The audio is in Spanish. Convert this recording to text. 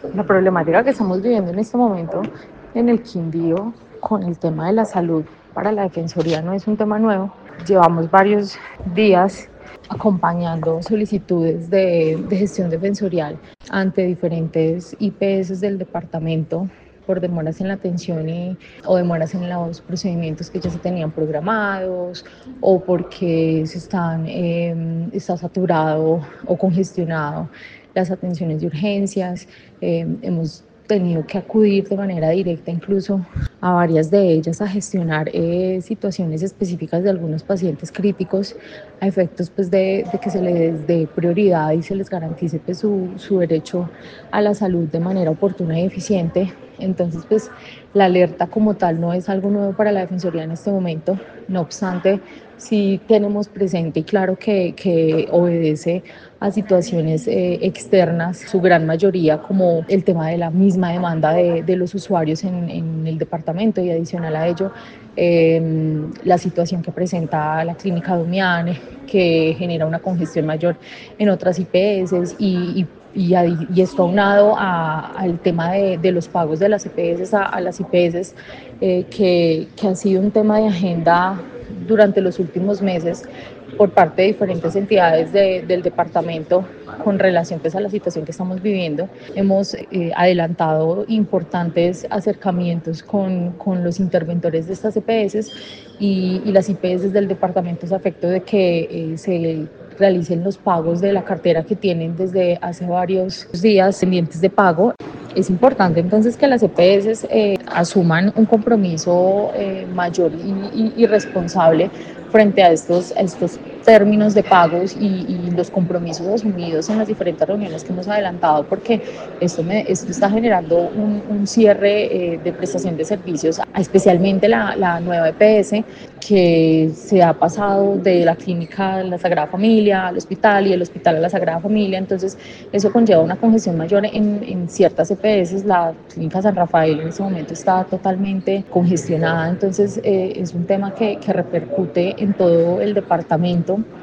La problemática que estamos viviendo en este momento en el Quindío con el tema de la salud para la Defensoría no es un tema nuevo. Llevamos varios días acompañando solicitudes de gestión defensorial ante diferentes IPS del departamento por demoras en la atención o demoras en los procedimientos que ya se tenían programados o porque está saturado o congestionado las atenciones de urgencias. Hemos tenido que acudir de manera directa incluso a varias de ellas a gestionar situaciones específicas de algunos pacientes críticos a efectos pues, de que se les dé prioridad y se les garantice pues, su derecho a la salud de manera oportuna y eficiente. Entonces, pues la alerta como tal no es algo nuevo para la Defensoría en este momento. No obstante, sí tenemos presente y claro que obedece a situaciones externas, su gran mayoría como el tema de la misma demanda de los usuarios en el departamento y adicional a ello la situación que presenta la clínica Domiane, que genera una congestión mayor en otras IPS y esto aunado al tema de los pagos de las EPS a las IPS, que ha sido un tema de agenda durante los últimos meses por parte de diferentes entidades del departamento con relación pues, a la situación que estamos viviendo. Hemos adelantado importantes acercamientos con los interventores de estas EPS y las IPS del departamento a efecto de que se realicen los pagos de la cartera que tienen desde hace varios días pendientes de pago. Es importante entonces que las EPS asuman un compromiso mayor y responsable frente a estos términos de pagos y los compromisos asumidos en las diferentes reuniones que hemos adelantado, porque esto está generando un cierre de prestación de servicios, especialmente la nueva EPS, que se ha pasado de la clínica de la Sagrada Familia al hospital y del hospital a la Sagrada Familia. Entonces, eso conlleva una congestión mayor en ciertas EPS. La clínica San Rafael en este momento está totalmente congestionada. Entonces, es un tema que repercute en todo el departamento.